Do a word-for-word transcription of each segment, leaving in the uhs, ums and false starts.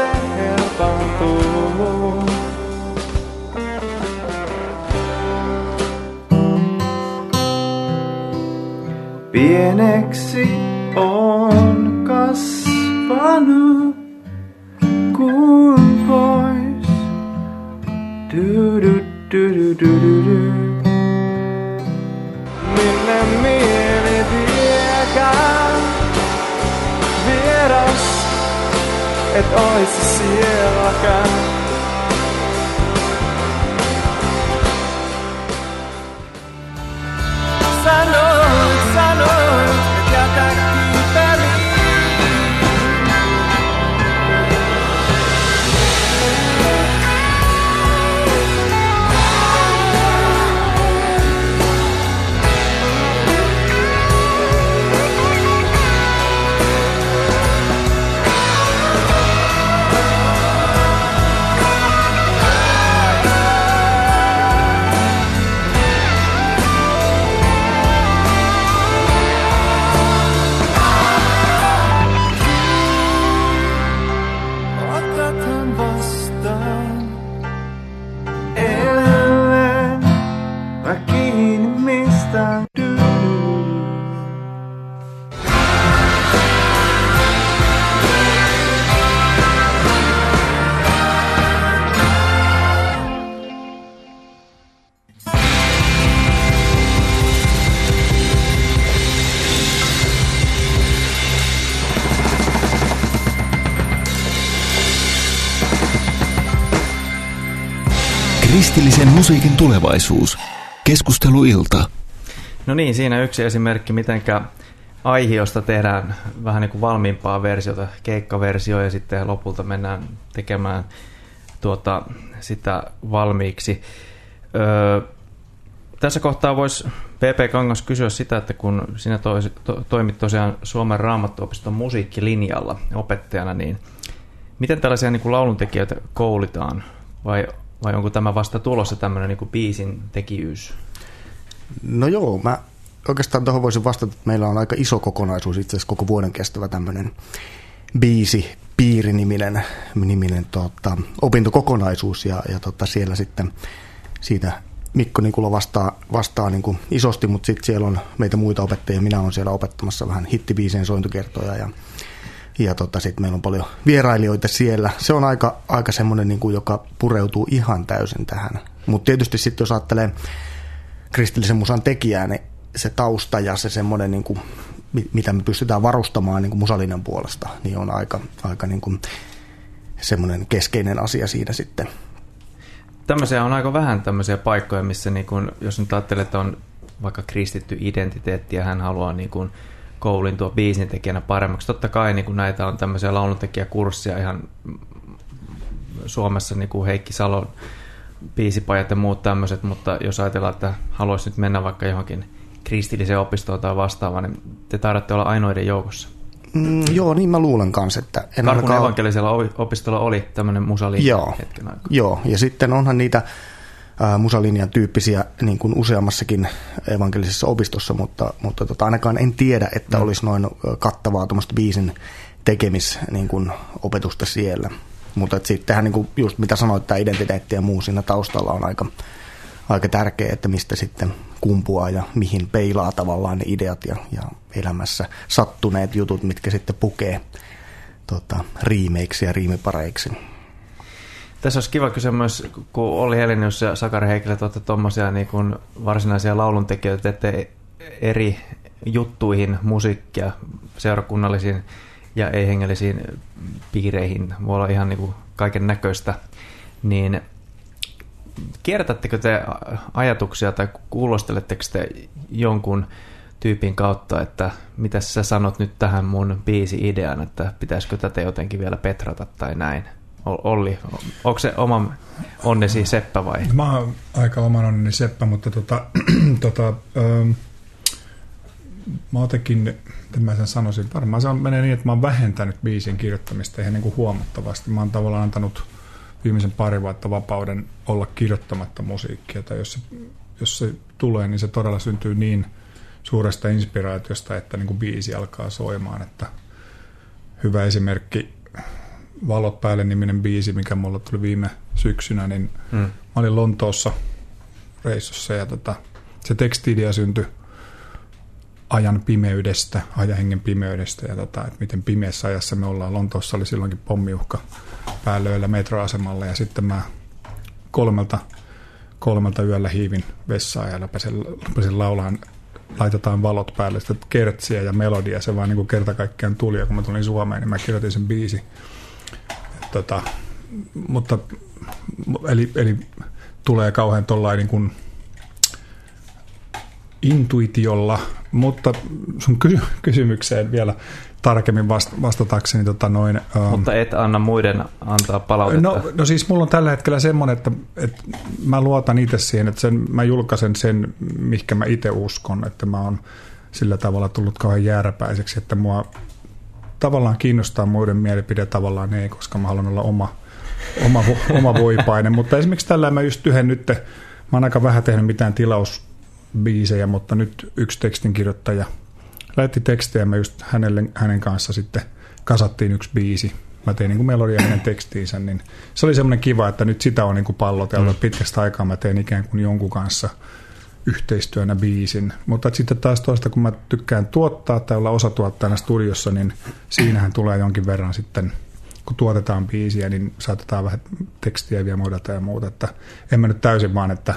se helpottuu. Pieneksi on kasvanut kuin pois. Du, du, du, du, du, du. Minne mieli viekään vieras, et ois sielläkään. Sanoit, sanoit, et jätä kiipeliin. Kristillisen musiikin tulevaisuus. Keskusteluilta. No niin, siinä yksi esimerkki, mitenkä aihiosta tehdään vähän niin kuin valmiimpaa versiota, keikkaversio, ja sitten lopulta mennään tekemään tuota, sitä valmiiksi. Öö, tässä kohtaa voisi P P Kangas kysyä sitä, että kun sinä tois, to, toimit tosiaan Suomen Raamattuopiston musiikkilinjalla opettajana, niin miten tällaisia niin kuin lauluntekijöitä koulitaan, vai Vai onko tämä vasta tulossa tämmöinen niin kuin biisin tekijyys? No joo, mä oikeastaan tuohon voisin vastata, että meillä on aika iso kokonaisuus, itse asiassa koko vuoden kestävä tämmöinen biisi, piiriniminen niminen, tota, opintokokonaisuus, ja, ja tota, siellä sitten siitä Mikko Nikula vastaa, vastaa niin kuin isosti, mutta sitten siellä on meitä muita opettajia, minä olen siellä opettamassa vähän hittibiisien sointukertoja, ja Ja tota, sitten meillä on paljon vierailijoita siellä. Se on aika, aika semmoinen, niin kuin, joka pureutuu ihan täysin tähän. Mutta tietysti sitten, jos ajattelee kristillisen musan tekijää, niin se tausta ja se semmoinen, niin kuin, mitä me pystytään varustamaan niin kuin musalinjan puolesta, niin on aika, aika niin kuin semmoinen keskeinen asia siinä sitten. Tämmöisiä on aika vähän tämmöisiä paikkoja, missä niin kun, jos nyt ajattelee, että on vaikka kristitty identiteetti ja hän haluaa niin kun koulintua biisintekijänä paremmaksi. Totta kai niin kun näitä on tämmöisiä lauluntekijäkursseja ihan Suomessa, niin kuin Heikki Salon biisipajat ja muut tämmöiset, mutta jos ajatellaan, että haluaisi nyt mennä vaikka johonkin kristilliseen opistoon tai vastaavaan, niin te taidatte olla ainoiden joukossa. Mm, joo, niin mä luulen kanssa, että... Karhun ainakaan... evankelisella opistolla oli tämmöinen musalinja hetken aikaa. Joo, ja sitten onhan niitä ä, musalinjan tyyppisiä niin kuin useammassakin evankelisessa opistossa, mutta, mutta tota, ainakaan en tiedä, että mm. olisi noin kattavaa tuommoista biisin tekemis niin kuin opetusta siellä. Mutta sittenhän, niin kuin just mitä sanoit, tämä identiteetti ja muu siinä taustalla on aika, aika tärkeä, että mistä sitten kumpuaa ja mihin peilaa tavallaan ne ideat ja, ja elämässä sattuneet jutut, mitkä sitten pukee tota, riimeiksi ja riimipareiksi. Tässä olisi kiva kysyä myös, kun Olli Helenius ja Sakari Heikkilä tuotte tuommoisia niin kuin varsinaisia lauluntekijöitä, että eri juttuihin, musiikkia, seurakunnallisiin ja ei-hengellisiin piireihin, voi olla ihan niin kuin kaiken näköistä, niin kiertättekö te ajatuksia tai kuulosteletteko te jonkun tyypin kautta, että mitä sä sanot nyt tähän mun biisi-ideaan, että pitäisikö tätä jotenkin vielä petrata tai näin? Olli, onko se oman onnesi seppä vai? Mä oon aika oman onneni seppä, mutta tota, tota, ähm, mä jotenkin, miten mä sen sanoisin, varmaan se on, menee niin, että mä oon vähentänyt biisin kirjoittamista ihan niin kuin huomattavasti. Mä oon tavallaan antanut viimeisen pari vuotta vapauden olla kirjoittamatta musiikkia, tai jos se, jos se tulee, niin se todella syntyy niin suuresta inspiraatiosta, että niin kuin biisi alkaa soimaan. Että hyvä esimerkki Valot päälle -niminen biisi, mikä mulla tuli viime syksynä, niin mm. mä olin Lontoossa reissussa ja tota, se tekstiidia syntyi ajan pimeydestä, ajahengen pimeydestä ja tota, että miten pimeässä ajassa me ollaan. Lontoossa oli silloinkin pommiuhka päälöillä metroasemalla ja sitten mä kolmelta, kolmelta yöllä hiivin vessaan ja läpäsin, läpäsin laulaan laitetaan valot päälle, sitten kertsiä ja melodia, se vaan niin kuin kerta kaikkiaan tuli ja kun mä tulin Suomeen, niin mä kirjoitin sen biisi. Tota, mutta, eli, eli tulee kauhean tollain niin kuin intuitiolla, mutta sun kysy- kysymykseen vielä tarkemmin vastatakseni. Tota noin, mutta et anna muiden antaa palautetta. No, no siis mulla on tällä hetkellä semmoinen, että, että mä luotan itse siihen, että sen, mä julkaisen sen, mihinkä mä itse uskon, että mä oon sillä tavalla tullut kauhean jääräpäiseksi, että mua tavallaan kiinnostaa muiden mielipide, tavallaan ei, koska mä haluan olla oma, oma, oma voipainen, mutta esimerkiksi tällä mä just yhden nyt, mä oon aika vähän tehnyt mitään tilausbiisejä, mutta nyt yksi tekstinkirjoittaja lähetti tekstejä ja me just hänelle, hänen kanssa sitten kasattiin yksi biisi. Mä tein niin kuin melodia hänen tekstiinsä, niin se oli semmoinen kiva, että nyt sitä on niin kuin palloteltu. Mm. Pitkästä aikaa mä tein ikään kuin jonkun kanssa yhteistyönä biisin. Mutta sitten taas toista, kun mä tykkään tuottaa tai olla osatuottajana studiossa, niin siinähän tulee jonkin verran sitten, kun tuotetaan biisiä, niin saatetaan vähän tekstiä vielä modata ja muuta. Että en mä nyt täysin vaan, että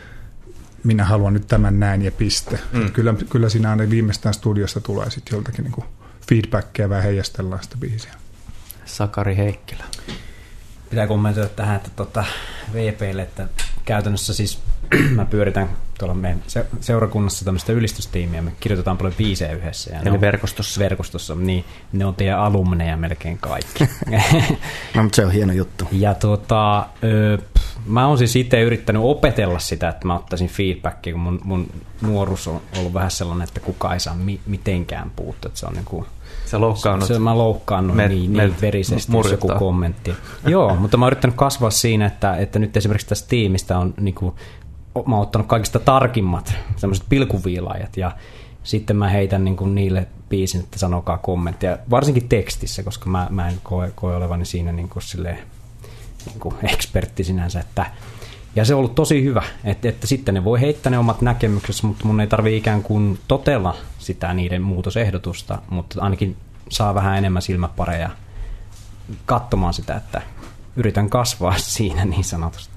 minä haluan nyt tämän näin ja piste. Mm. Kyllä, kyllä siinä aina viimeistään studiosta tulee sitten joltakin niin kuin feedbackia ja vähän heijastellaan sitä biisiä. Sakari Heikkilä. Pitää kommentoida tähän, että tota V P:lle, että käytännössä siis mä pyöritän tuolla meidän seurakunnassa tämmöistä ylistystiimiä, me kirjoitetaan paljon biisejä yhdessä. Ja eli on, verkostossa. Verkostossa, niin ne on teidän alumneja melkein kaikki. No, mutta se on hieno juttu. Ja tota, ö, mä oon siis itse yrittänyt opetella sitä, että mä ottaisin feedbackia, kun mun, mun nuoruus on ollut vähän sellainen, että kukaan ei saa mi- mitenkään puuttua. Se on niin kuin, sä loukkaannut. Se, mä loukkaannut me, niin, me, niin verisesti, jos joku kommentti. Joo, mutta mä oon yrittänyt kasvaa siinä, että, että nyt esimerkiksi tästä tiimistä on, niin kuin, mä oon ottanut kaikista tarkimmat sellaiset pilkuviilaajat ja sitten mä heitän niin kuin niille biisin, että sanokaa kommentteja, varsinkin tekstissä, koska mä, mä en koe, koe olevani siinä niin kuin silleen, niin kuin ekspertti sinänsä, että ja se on ollut tosi hyvä, että, että sitten ne voi heittää ne omat näkemyksensä, mutta mun ei tarvitse ikään kuin totella sitä niiden muutosehdotusta, mutta ainakin saa vähän enemmän silmäpareja katsomaan sitä, että yritän kasvaa siinä niin sanotusti.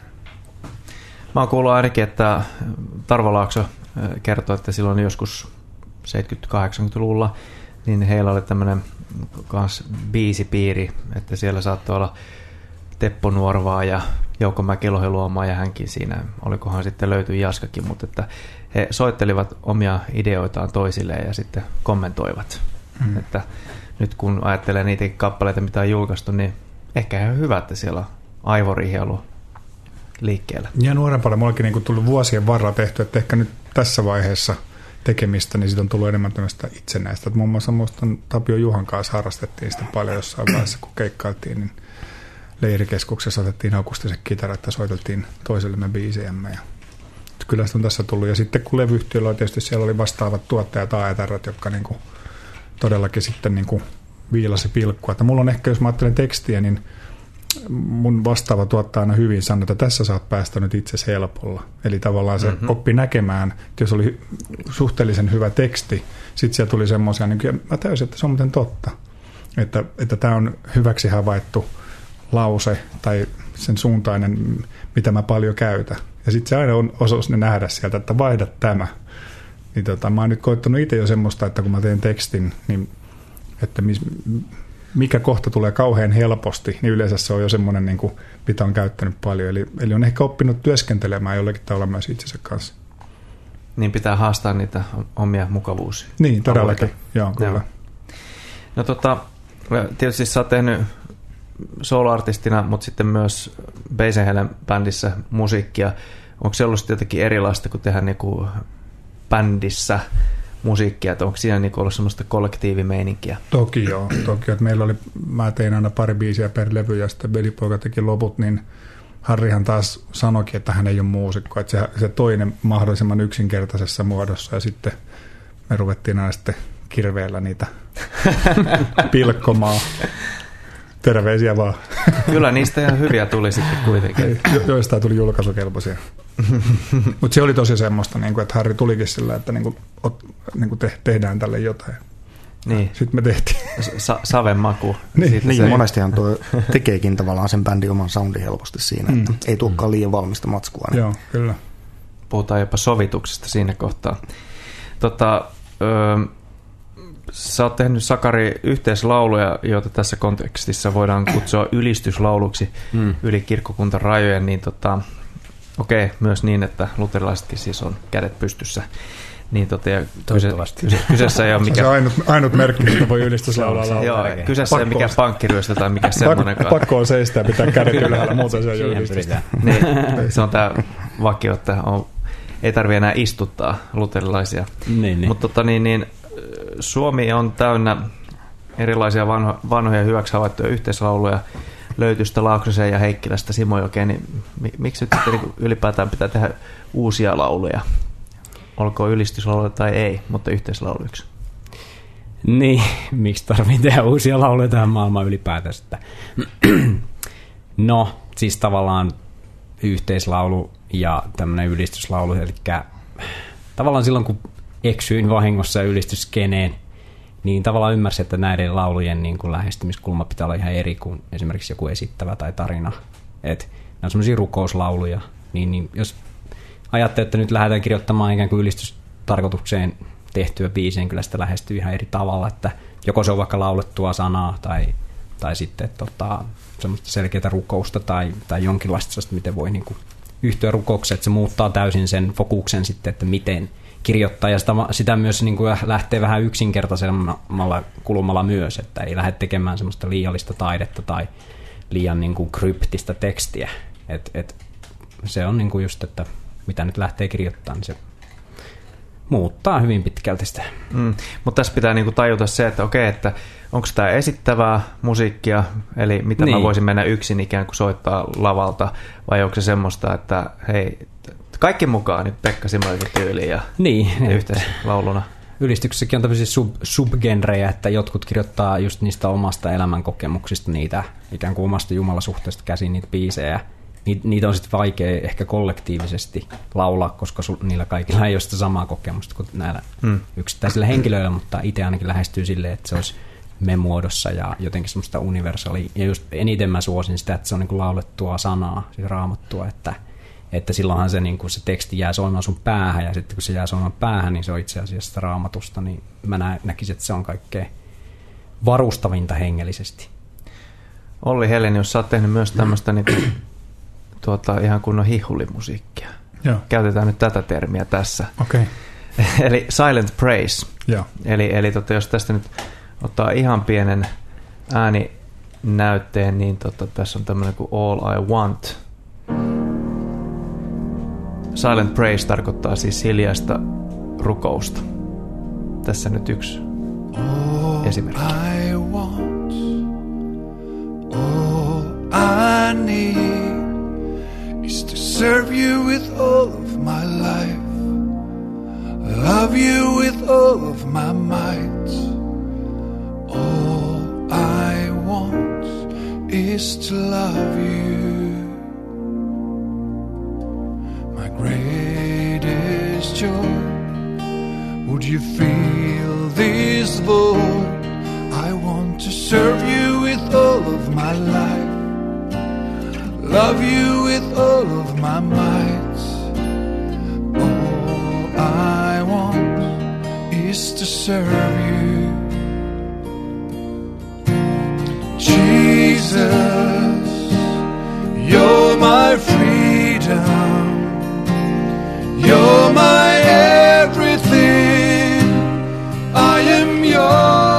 Mä oon kuullut ainakin, että Tarvo Laakso kertoi, että silloin joskus seitsemänkymmentä-kahdeksankymmentäluvulla niin heillä oli tämmöinen kans biisipiiri, että siellä saattoi olla Teppo Nuorvaa ja Jouko Mäkilohi-Luomaa ja hänkin siinä, olikohan sitten löytyi Jaskakin, mutta että he soittelivat omia ideoitaan toisilleen ja sitten kommentoivat. Mm. Että nyt kun ajattelee niitä kappaleita, mitä on julkaistu, niin ehkä ihan hyvä, että siellä on aivorihi liikkeellä. Ja nuorempana mullakin niin tullut vuosien varrella tehty, että ehkä nyt tässä vaiheessa tekemistä, niin siitä on tullut enemmän tämmöistä itsenäistä. Että muun muassa muistan Tapio Juhan kanssa harrastettiin sitä paljon jossain vaiheessa, kun keikkailtiin, niin leirikeskuksessa otettiin akustiset kitarat ja soiteltiin toisellemme biisejämme. Ja kyllä sitä on tässä tullut. Ja sitten kun levyyhtiöllä oli tietysti siellä oli vastaavat tuottajat A E T R:t, jotka niin kuin todellakin sitten niin kuin viilasi pilkkua. Että mulla on ehkä, jos mä ajattelen tekstiä, niin mun vastaava tuottaa aina hyvin sanoo, että tässä sä oot päästänyt itsesi helpolla. Eli tavallaan se mm-hmm. oppi näkemään, että jos oli suhteellisen hyvä teksti, sitten siellä tuli semmoisia, niin mä täysin, että se on muuten totta. Että, että tämä on hyväksi havaittu lause tai sen suuntainen, mitä mä paljon käytän. Ja sitten se aina on osuus ne nähdä sieltä, että vaihda tämä. Niin tota, mä oon nyt koittanut itse jo semmoista, että kun mä teen tekstin, niin että mis, mikä kohta tulee kauhean helposti, niin yleensä se on jo semmoinen, niin kuin, mitä on käyttänyt paljon. Eli, eli on ehkä oppinut työskentelemään jollakin tavalla myös itsensä kanssa. Niin pitää haastaa niitä omia mukavuus. Niin, todellakin. Joo, kyllä. Joo. No tota, tietysti sä oot tehnyt solo-artistina, mutta sitten myös Beisenhelen bändissä musiikkia. Onko se ollut jotenkin erilaista kuin tehdä niinku bändissä musiikkia, että onko siinä niinku ollut semmoista kollektiivimeininkiä? Toki joo, toki. Että meillä oli, mä tein aina pari biisiä per levy ja sitten velipoika teki loput, niin Harrihan taas sanoikin, että hän ei ole muusikko, että se, se toinen mahdollisimman yksinkertaisessa muodossa ja sitten me ruvettiin aina sitten kirveellä niitä pilkkomaan. Terveisiä vaan. Kyllä niistä ihan hyviä tuli sitten kuitenkin. Jo, joistain tuli julkaisukelpoisia. Mutta se oli tosi semmoista, niin kuin, että Harri tulikin sillä, että niin kuin, ot, niin kuin te, tehdään tälle jotain. Niin. Sitten me tehtiin. Sa- saven maku. Niin, niin monestihan tuo tekeekin tavallaan sen bändin oman soundin helposti siinä, mm. että ei tulekaan liian valmista matskua. Niin. Joo, kyllä. Puhutaan jopa sovituksesta siinä kohtaa. Tota, öö, sä oot tehnyt, Sakari, yhteislauluja, joita tässä kontekstissa voidaan kutsua ylistyslauluksi mm. yli kirkkokuntarajojen, niin tota, okei, okay, myös niin, että luterilaisetkin siis on kädet pystyssä. Niin tota, ja kyse, kyse, kyseessä ei ole mikä... Se on ainut, ainut merkki, että voi ylistyslaulaa laulaa. Joo, kyseessä ei ole mikään pankkiryöstö tai mikä semmoinenkaan. Pakko on seistä ja pitää kädet ylhäällä, muuten se on jo ylistystä. Niin, se on tämä vakio, että on, ei tarvitse enää istuttaa luterilaisia. Niin, niin. Mutta tota, niin, niin, Suomi on täynnä erilaisia vanho, vanhoja hyväksi havaittuja yhteislauluja. Löytystä Laaksosen ja Heikkilästä Simojokeen, niin miksi nyt niin ylipäätään pitää tehdä uusia lauluja? Olkoon ylistyslauluja tai ei, mutta yhteislauluiksi. Niin, miksi tarvitsee tehdä uusia lauluja tähän maailmaan ylipäätään? No, siis tavallaan yhteislaulu ja tämmöinen ylistyslaulu, eli tavallaan silloin kun eksyin vahingossa ylistyskeneen, niin tavallaan ymmärsin, että näiden laulujen niin kuin lähestymiskulma pitää olla ihan eri kuin esimerkiksi joku esittävä tai tarina. Et nämä on semmoisia rukouslauluja, niin, niin jos ajattelee, että nyt lähdetään kirjoittamaan ikään kuin ylistystarkoitukseen tehtyä biisiä, kyllä sitä lähestyy ihan eri tavalla, että joko se on vaikka laulettua sanaa tai, tai sitten tota, semmoista selkeää rukousta tai, tai jonkinlaista sellaista, miten voi niin kuin yhtyä rukoukseen, että se muuttaa täysin sen fokuksen sitten, että miten kirjoittaa, ja sitä, sitä myös niin kuin lähtee vähän yksinkertaisemmalla kulmalla myös, että ei lähde tekemään semmoista liiallista taidetta tai liian niin kuin kryptistä tekstiä. Et, et, se on niin kuin just, että mitä nyt lähtee kirjoittamaan, niin se muuttaa hyvin pitkälti sitä. Mm, mutta tässä pitää niinku tajuta se, että okei, että onko tämä esittävää musiikkia, eli mitä niin. Mä voisin mennä yksin ikään kuin soittaa lavalta, vai onko se semmoista, että hei, kaikki mukaan nyt Pekka Simojoki tyyliin ja, niin, ja yhteislauluna. Ylistyksessäkin on tämmöisiä sub, subgenrejä, että jotkut kirjoittaa just niistä omasta elämänkokemuksista niitä ikään kuin omasta jumalasuhteesta käsin niitä biisejä. Niitä on sitten vaikea ehkä kollektiivisesti laulaa, koska niillä kaikilla ei ole sitä samaa kokemusta kuin näillä hmm. yksittäisillä henkilöillä, mutta itse ainakin lähestyy silleen, että se olisi me-muodossa ja jotenkin semmoista universaalia. Ja just eniten mä suosin sitä, että se on niin kuin laulettua sanaa, siis raamattua, että, että silloinhan se, niin kuin se teksti jää soimaan sun päähän, ja sitten kun se jää soimaan päähän, niin se on itse asiassa sitä raamatusta, niin mä nä- näkisin, että se on kaikkein varustavinta hengellisesti. Olli Heleni, jos sä oot tehnyt myös tämmöistä niin kuin tuota, ihan kunnon hihulimusiikkia. Joo. Käytetään nyt tätä termiä tässä. Okay. Eli silent praise. Joo. Eli, eli tota, jos tästä nyt ottaa ihan pienen ääninäytteen, niin tota, tässä on tämmöinen kuin All I Want. Silent praise tarkoittaa siis hiljaista rukousta. Tässä nyt yksi all esimerkki. I want, all I need is to serve you with all of my life, love you with all of my might. All I want is to love you. My greatest joy, would you feel this bold? I want to serve you with all of my life, love you with all of my might. All I want is to serve you. Jesus, you're my freedom, you're my everything, I am yours.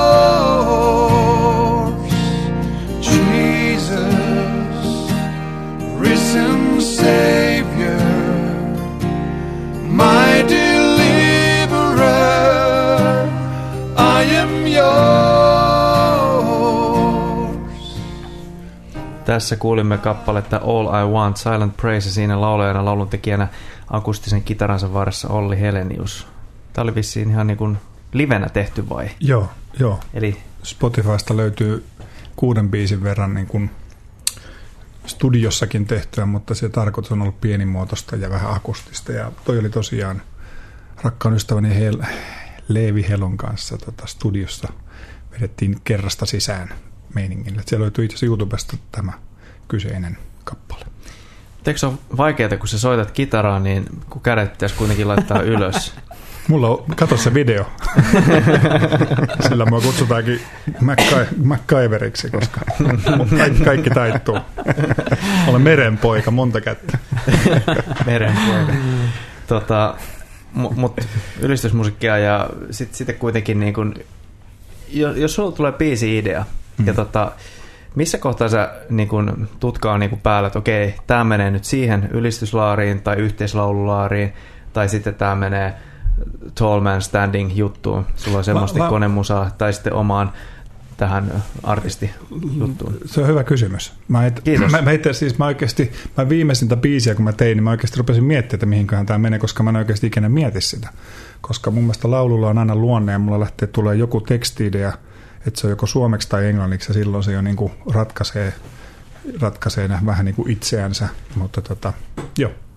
Savior, my deliverer, I am yours. Tässä kuulimme kappaletta All I Want, Silent Praise, ja siinä laulajana, lauluntekijänä akustisen kitaransa varressa Olli Helenius. Tämä oli vissiin ihan niin kuin livenä tehty vai? Joo, joo. Eli Spotifysta löytyy kuuden biisin verran niin kuin studiossakin tehtyä, mutta se tarkoitus on ollut pienimuotoista ja vähän akustista. Ja toi oli tosiaan rakkaan ystäväni Hel- Leevi Helon kanssa tota, studiossa. Vedettiin kerrasta sisään meiningillä. Siellä löytyi itse asiassa YouTubesta tämä kyseinen kappale. Eikö se ole vaikeaa, kun sä soitat kitaraa, niin kun kädet pitäisi kuitenkin laittaa ylös? Mulla on, kato se video. Sillä mua kutsutaankin MacGyveriksi, koska kaikki, kaikki taittuu. Olen merenpoika, monta kättä. Merenpoika. Tota, Mutta ylistysmusiikkia ja sitten sit kuitenkin, niin kun, jos sulla tulee biisi-idea, mm. ja tota, missä kohtaa sä niin kun, tutkaa niin kun päällä, että okei, tämä menee nyt siihen ylistyslaariin tai yhteislaululaariin, tai sitten tämä menee Tall Man Standing juttuun, sulla on semmoista la, la, konemusaa, tai sitten omaan tähän artistijuttuun. Se on hyvä kysymys. Mä, et, Kiitos. Mä, mä, itse, siis mä oikeasti, mä viimeisintä biisiä kun mä tein, niin mä oikeasti rupesin miettimään, että mihinköhän tämä menee, koska mä en oikeasti ikinä mieti sitä. Koska mun mielestä laululla on aina luonne ja mulla lähtee tulee joku teksti-idea, että se on joko suomeksi tai englanniksi ja silloin se jo niin kuin ratkaisee, ratkaisee vähän niin kuin itseänsä. Mutta tota, joo.